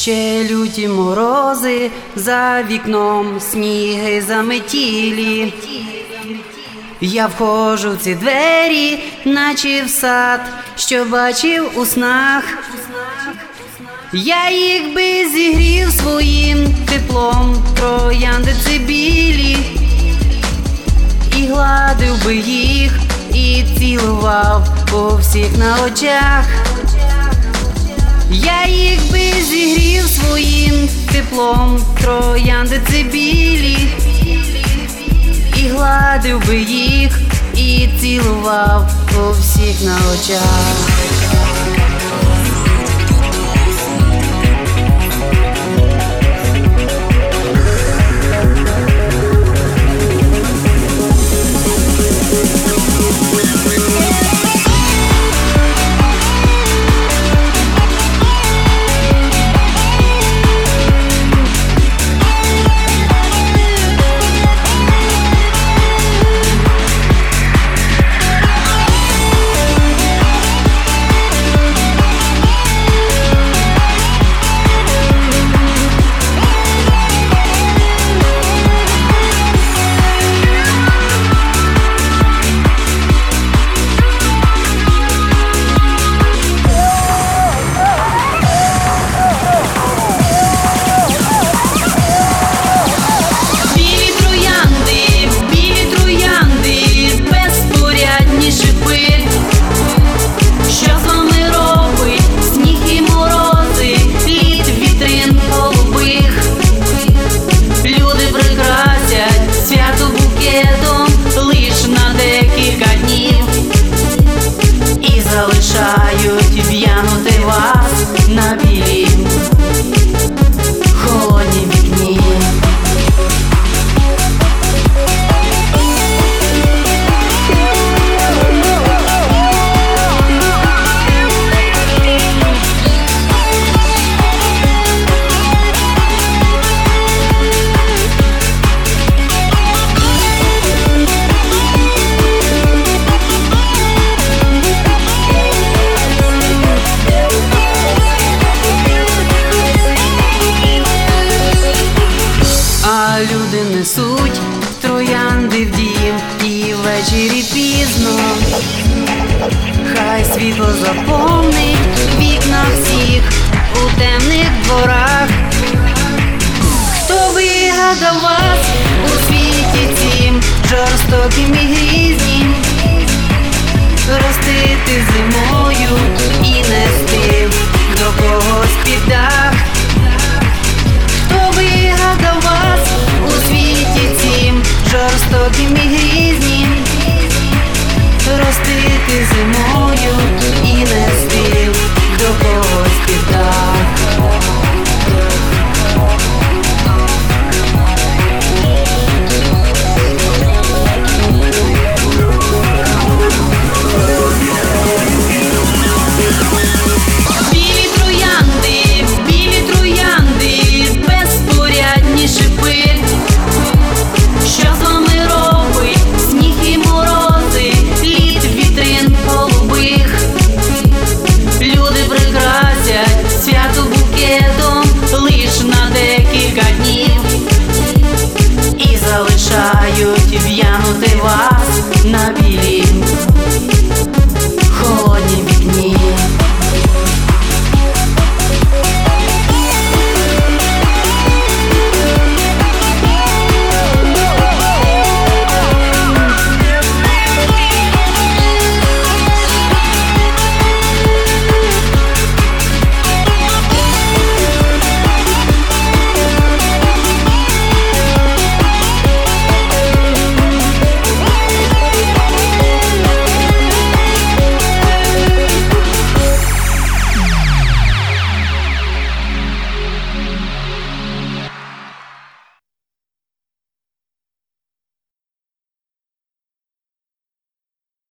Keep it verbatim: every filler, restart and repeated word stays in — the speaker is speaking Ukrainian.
Ще люті морози, за вікном сніги заметілі. Я входжу в ці двері, наче в сад, що бачив у снах. Я їх би зігрів своїм теплом, трояндиці білі, і гладив би їх, і цілував у всіх на очах. Я їх би зігрів своїм теплом, трояндиці білі, і гладив би їх, і цілував у всіх на очах. Залишають в'янути вас на білій холодній вікні. Люди несуть троянди в дім, і ввечері пізно хай світло заповнить вікна всіх у темних дворах. Хто вигадав вас у світі цім жорстоким і грізнім, ростити зимою і нести до когось піддати?